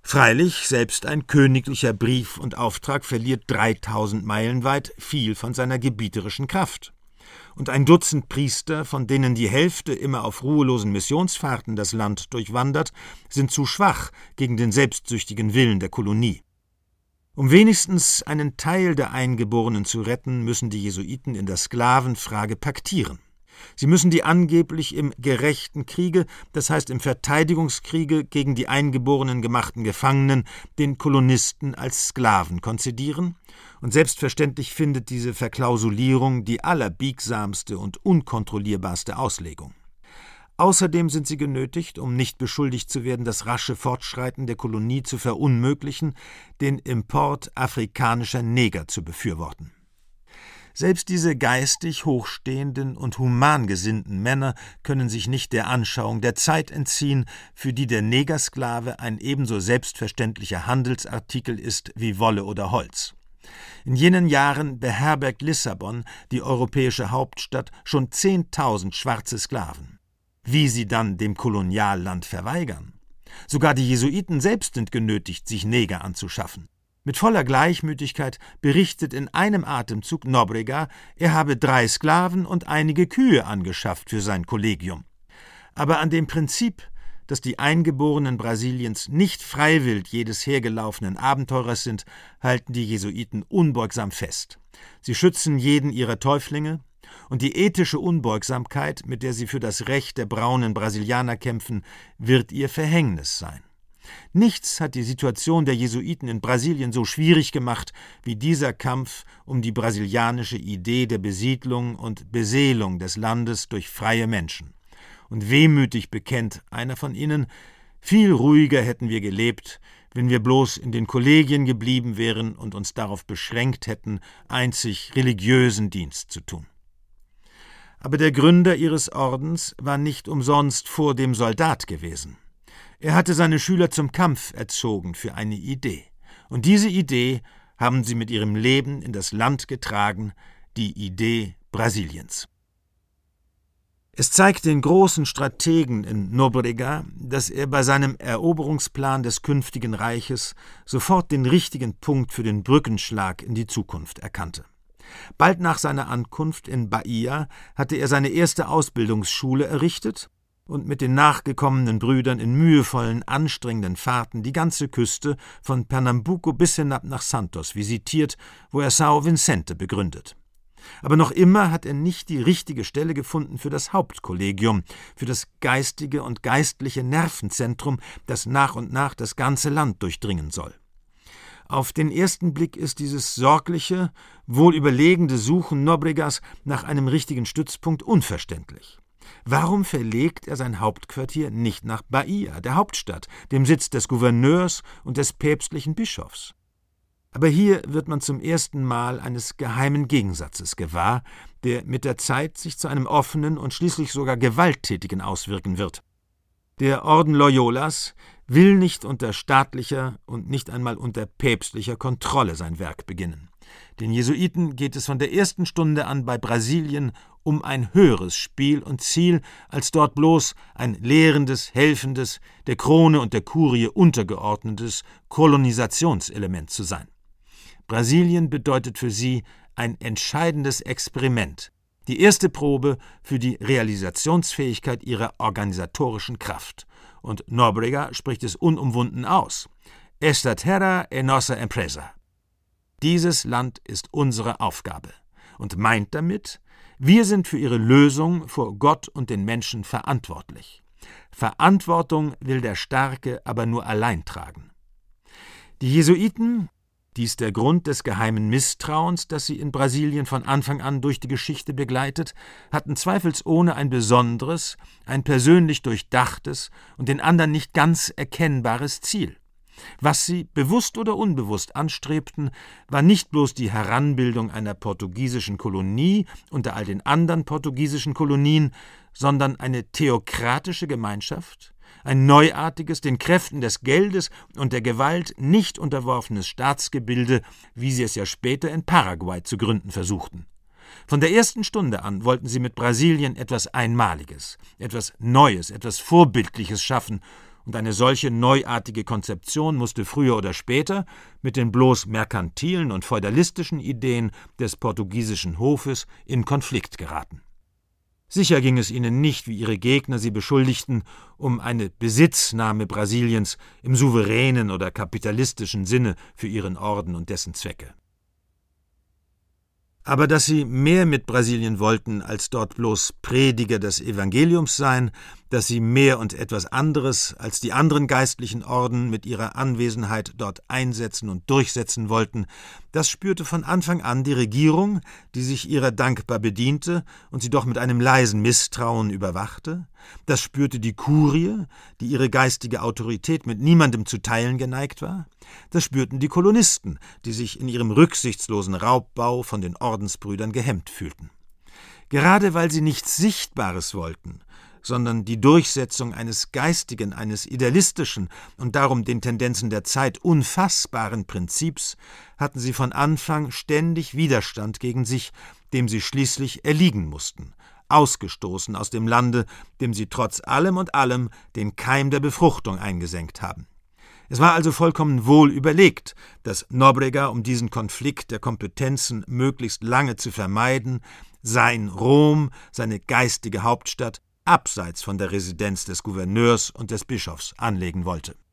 Freilich, selbst ein königlicher Brief und Auftrag verliert 3000 Meilen weit viel von seiner gebieterischen Kraft. Und ein Dutzend Priester, von denen die Hälfte immer auf ruhelosen Missionsfahrten das Land durchwandert, sind zu schwach gegen den selbstsüchtigen Willen der Kolonie. Um wenigstens einen Teil der Eingeborenen zu retten, müssen die Jesuiten in der Sklavenfrage paktieren. Sie müssen die angeblich im gerechten Kriege, das heißt im Verteidigungskriege gegen die Eingeborenen gemachten Gefangenen, den Kolonisten als Sklaven konzidieren, und selbstverständlich findet diese Verklausulierung die allerbbiegsamste und unkontrollierbarste Auslegung. Außerdem sind sie genötigt, um nicht beschuldigt zu werden, das rasche Fortschreiten der Kolonie zu verunmöglichen, den Import afrikanischer Neger zu befürworten. Selbst diese geistig hochstehenden und human gesinnten Männer können sich nicht der Anschauung der Zeit entziehen, für die der Negersklave ein ebenso selbstverständlicher Handelsartikel ist wie Wolle oder Holz. In jenen Jahren beherbergt Lissabon, die europäische Hauptstadt, schon 10.000 schwarze Sklaven. Wie sie dann dem Kolonialland verweigern? Sogar die Jesuiten selbst sind genötigt, sich Neger anzuschaffen. Mit voller Gleichmütigkeit berichtet in einem Atemzug Nóbrega, er habe 3 Sklaven und einige Kühe angeschafft für sein Kollegium. Aber an dem Prinzip, dass die Eingeborenen Brasiliens nicht freiwillig jedes hergelaufenen Abenteurers sind, halten die Jesuiten unbeugsam fest. Sie schützen jeden ihrer Täuflinge, und die ethische Unbeugsamkeit, mit der sie für das Recht der braunen Brasilianer kämpfen, wird ihr Verhängnis sein. Nichts hat die Situation der Jesuiten in Brasilien so schwierig gemacht wie dieser Kampf um die brasilianische Idee der Besiedlung und Beseelung des Landes durch freie Menschen. Und wehmütig bekennt einer von ihnen: Viel ruhiger hätten wir gelebt, wenn wir bloß in den Kollegien geblieben wären und uns darauf beschränkt hätten, einzig religiösen Dienst zu tun. Aber der Gründer ihres Ordens war nicht umsonst vor dem Soldat gewesen. Er hatte seine Schüler zum Kampf erzogen für eine Idee. Und diese Idee haben sie mit ihrem Leben in das Land getragen, die Idee Brasiliens. Es zeigt den großen Strategen in Nóbrega, dass er bei seinem Eroberungsplan des künftigen Reiches sofort den richtigen Punkt für den Brückenschlag in die Zukunft erkannte. Bald nach seiner Ankunft in Bahia hatte er seine erste Ausbildungsschule errichtet und mit den nachgekommenen Brüdern in mühevollen, anstrengenden Fahrten die ganze Küste von Pernambuco bis hinab nach Santos visitiert, wo er São Vicente begründet. Aber noch immer hat er nicht die richtige Stelle gefunden für das Hauptkollegium, für das geistige und geistliche Nervenzentrum, das nach und nach das ganze Land durchdringen soll. Auf den ersten Blick ist dieses sorgliche, wohlüberlegende Suchen Nóbregas nach einem richtigen Stützpunkt unverständlich. Warum verlegt er sein Hauptquartier nicht nach Bahia, der Hauptstadt, dem Sitz des Gouverneurs und des päpstlichen Bischofs? Aber hier wird man zum ersten Mal eines geheimen Gegensatzes gewahr, der mit der Zeit sich zu einem offenen und schließlich sogar gewalttätigen auswirken wird. Der Orden Loyolas will nicht unter staatlicher und nicht einmal unter päpstlicher Kontrolle sein Werk beginnen. Den Jesuiten geht es von der ersten Stunde an bei Brasilien um ein höheres Spiel und Ziel, als dort bloß ein lehrendes, helfendes, der Krone und der Kurie untergeordnetes Kolonisationselement zu sein. Brasilien bedeutet für sie ein entscheidendes Experiment, die erste Probe für die Realisationsfähigkeit ihrer organisatorischen Kraft. Und Nóbrega spricht es unumwunden aus: Esta terra é nossa empresa. Dieses Land ist unsere Aufgabe, und meint damit, wir sind für ihre Lösung vor Gott und den Menschen verantwortlich. Verantwortung will der Starke aber nur allein tragen. Die Jesuiten, dies der Grund des geheimen Misstrauens, das sie in Brasilien von Anfang an durch die Geschichte begleitet, hatten zweifelsohne ein besonderes, ein persönlich durchdachtes und den anderen nicht ganz erkennbares Ziel. Was sie, bewusst oder unbewusst, anstrebten, war nicht bloß die Heranbildung einer portugiesischen Kolonie unter all den anderen portugiesischen Kolonien, sondern eine theokratische Gemeinschaft, ein neuartiges, den Kräften des Geldes und der Gewalt nicht unterworfenes Staatsgebilde, wie sie es ja später in Paraguay zu gründen versuchten. Von der ersten Stunde an wollten sie mit Brasilien etwas Einmaliges, etwas Neues, etwas Vorbildliches schaffen, und eine solche neuartige Konzeption musste früher oder später mit den bloß merkantilen und feudalistischen Ideen des portugiesischen Hofes in Konflikt geraten. Sicher ging es ihnen nicht, wie ihre Gegner sie beschuldigten, um eine Besitznahme Brasiliens im souveränen oder kapitalistischen Sinne für ihren Orden und dessen Zwecke. Aber dass sie mehr mit Brasilien wollten, als dort bloß Prediger des Evangeliums sein, dass sie mehr und etwas anderes als die anderen geistlichen Orden mit ihrer Anwesenheit dort einsetzen und durchsetzen wollten, das spürte von Anfang an die Regierung, die sich ihrer dankbar bediente und sie doch mit einem leisen Misstrauen überwachte, das spürte die Kurie, die ihre geistige Autorität mit niemandem zu teilen geneigt war, das spürten die Kolonisten, die sich in ihrem rücksichtslosen Raubbau von den Ordensbrüdern gehemmt fühlten. Gerade weil sie nichts Sichtbares wollten, sondern die Durchsetzung eines geistigen, eines idealistischen und darum den Tendenzen der Zeit unfassbaren Prinzips, hatten sie von Anfang ständig Widerstand gegen sich, dem sie schließlich erliegen mussten, ausgestoßen aus dem Lande, dem sie trotz allem und allem den Keim der Befruchtung eingesenkt haben. Es war also vollkommen wohl überlegt, dass Nóbrega, um diesen Konflikt der Kompetenzen möglichst lange zu vermeiden, sein Rom, seine geistige Hauptstadt, abseits von der Residenz des Gouverneurs und des Bischofs anlegen wollte.